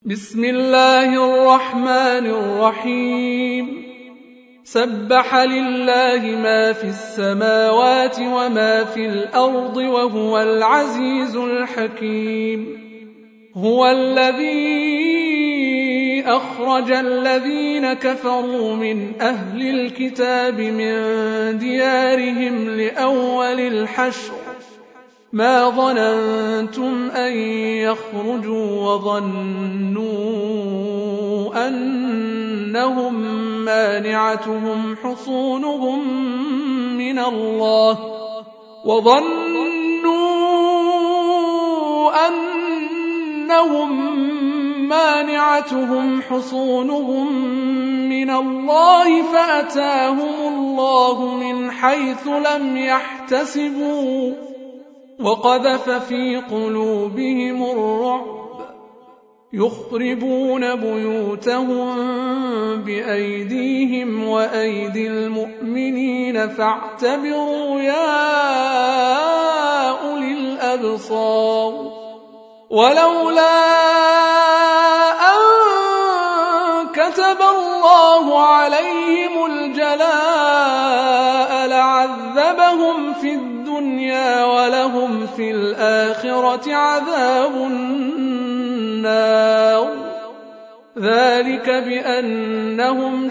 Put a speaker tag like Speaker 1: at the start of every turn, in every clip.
Speaker 1: بسم الله الرحمن الرحيم. سبح لله ما في السماوات وما في الأرض وهو العزيز الحكيم. هو الذي أخرج الذين كفروا من أهل الكتاب من ديارهم لأول الحشر ما ظننتم أن يخرجوا وظنوا أنهم مانعتهم حصونهم من الله فأتاهم الله من حيث لم يحتسبوا وقذف في قلوبهم الرعب يخربون بيوتهم بأيديهم وأيدي المؤمنين فاعتبروا يا أولي الأبصار. ولولا أن كتب الله عليهم الجلاء لعذبهم في الدنيا ولهم في الآخرة عذاب النار. ذلك بأنهم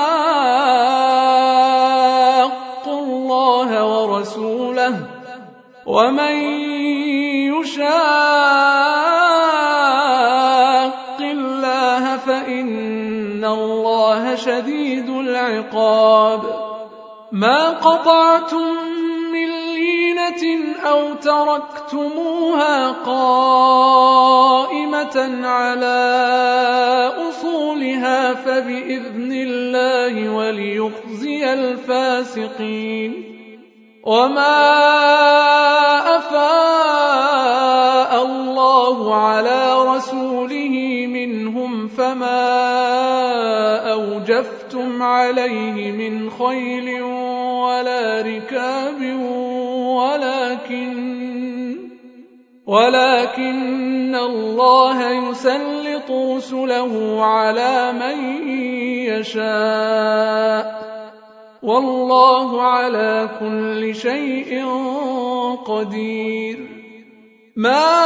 Speaker 1: شاقوا الله ورسوله ومن يشاق الله فإن الله شديد العقاب. ما قطعتم من لينة أو تركتموها قائمة على أصولها فبإذن الله وليخزي الفاسقين. وما أفاء الله على رسوله منهم فما أوجفتم عليه من خيل ولا ركاب ولكن الله يسلط رسله على من يشاء والله على كل شيء قدير. ما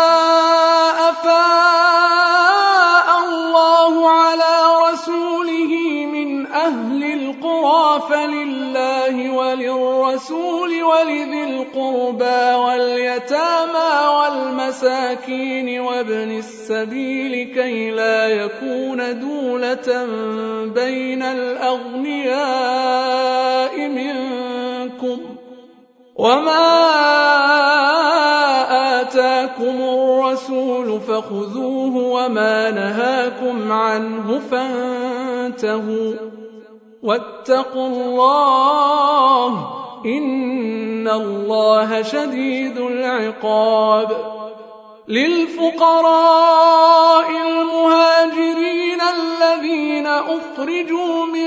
Speaker 1: أفاء الله على رسوله من أهل القرى فلله وللرسول ولذي القربى واليتامى والمساكين وابن السبيل كي لا يكون دولة بين الأغنياء منكم. وما آتاكم الرسول فخذوه وما نهاكم عنه فانتهوا واتقوا الله إن الله شديد العقاب. للفقراء المهاجرين الذين أخرجوا من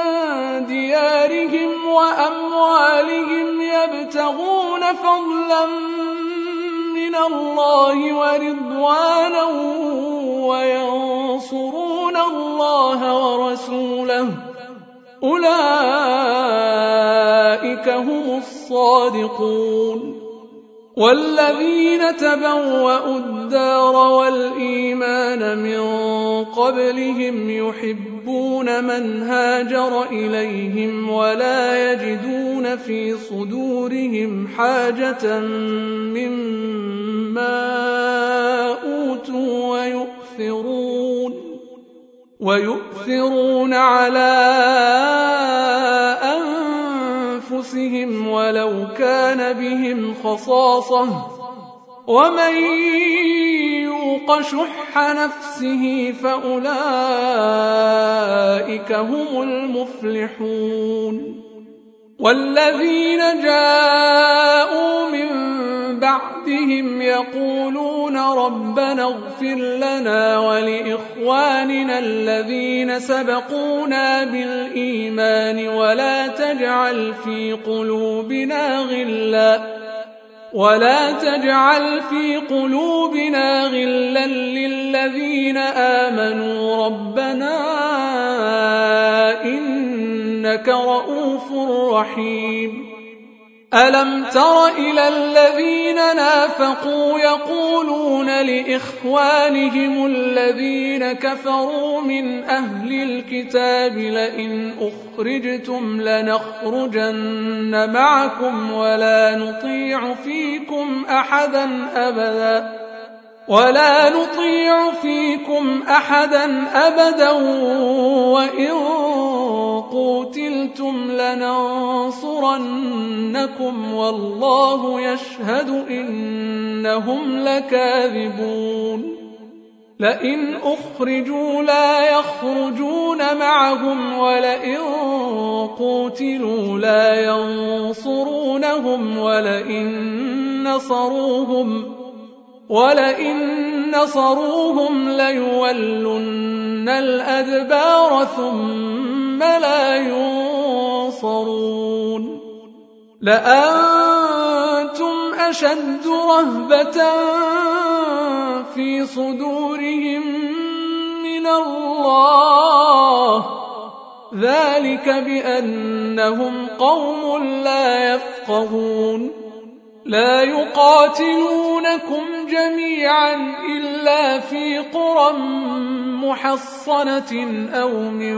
Speaker 1: ديارهم وأموالهم يبتغون فضلا من الله ورضوانا وينصرون الله ورسوله أولئك هم الصادقون. والذين تبوأوا الدار والإيمان من قبلهم يحبون من هاجر إليهم ولا يجدون في صدورهم حاجة مما أوتوا ويؤثرون على أنفسهم ولو كان بهم خصاصة ومن يوق شح نفسه فأولئك هم المفلحون. والذين جاءوا من بعدهم يقولون ربنا اغفر لنا ولإخواننا الذين سبقونا بالإيمان ولا تجعل في قلوبنا ولا تجعل في قلوبنا غلا للذين آمنوا ربنا إنك رؤوف رحيم. ألم تر إلى الذين نافقوا يقولون لإخوانهم الذين كفروا من أهل الكتاب لئن أخرجتم لنخرجن معكم ولا نطيع فيكم أحدا أبدا وإن قوتلتم لننصرنكم والله يشهد إنهم لكاذبون. لئن أخرجوا لا يخرجون معهم ولئن قوتلوا لا ينصرونهم ولئن نصروهم ليولن الأدبار ثم لا ينصرون. لأنتم أشد رهبة في صدورهم من الله ذلك بأنهم قوم لا يفقهون. لا يقاتلونكم جميعا إلا في قرى محصنة أو من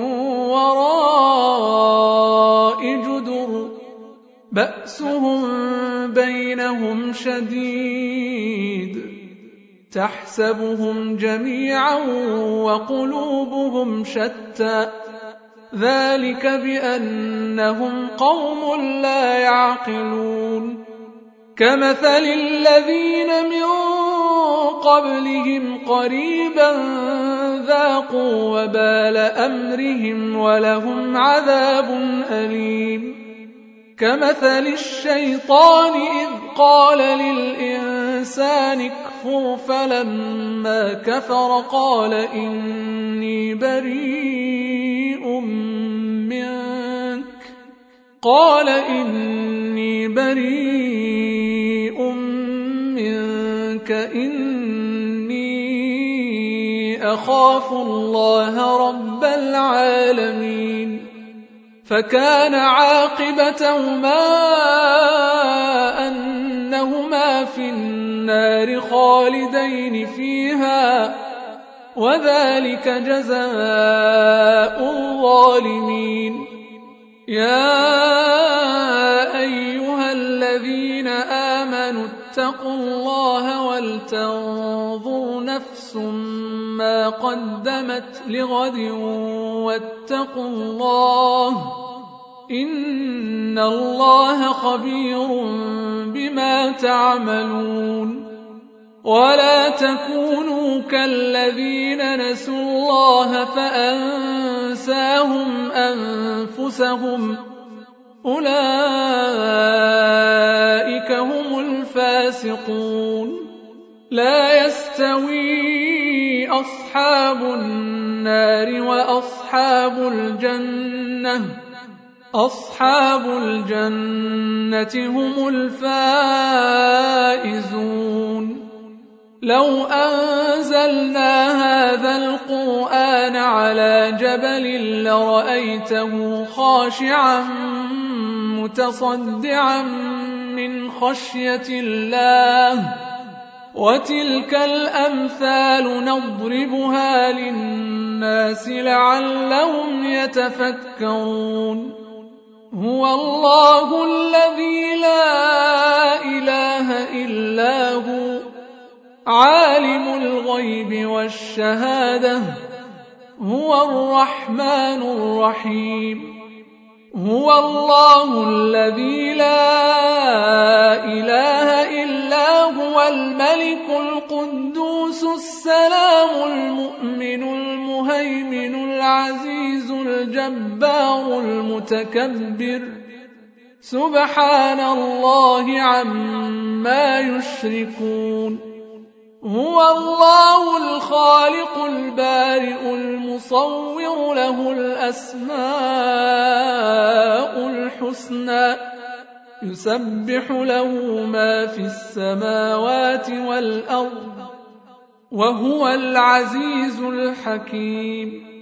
Speaker 1: وراء جدر بأسهم بينهم شديد تحسبهم جميعا وقلوبهم شتى ذلك بأنهم قوم لا يعقلون. كمثل الذين من قبلهم قريبا ذاقوا وبال أمرهم ولهم عذاب أليم. كمثل الشيطان إذ قال للإنسان اكفر فلما كفر قال إني بريء منك إني أخاف الله رب العالمين. فكان عاقبتهما أنهما في النار خالدين فيها وذلك جزاء الظالمين. يا أيها الذين آمنوا اتقوا الله ولتنظر نفس ما قدمت لغد واتقوا الله إن الله خبير بما تعملون. ولا تكونوا كالذين نسوا الله فأنساهم أنفسهم أولئك هم الفاسقون. لا يستوي أصحاب النار وأصحاب الجنة هم الفائزون. لو أنزلنا هذا القرآن على جبل لرأيته خاشعا متصدعا من خشية الله وتلك الأمثال نضربها للناس لعلهم يتفكرون. هو الله الذي لا إله إلا هو عالم الغيب والشهادة هو الرحمن الرحيم. هو الله الذي لا إله إلا هو الملك القدوس السلام المؤمن المهيمن العزيز الجبار المتكبر سبحان الله عما يشركون. هو الله الخالق البارئ المصور له الأسماء الحسنى يسبح له ما في السماوات والأرض وهو العزيز الحكيم.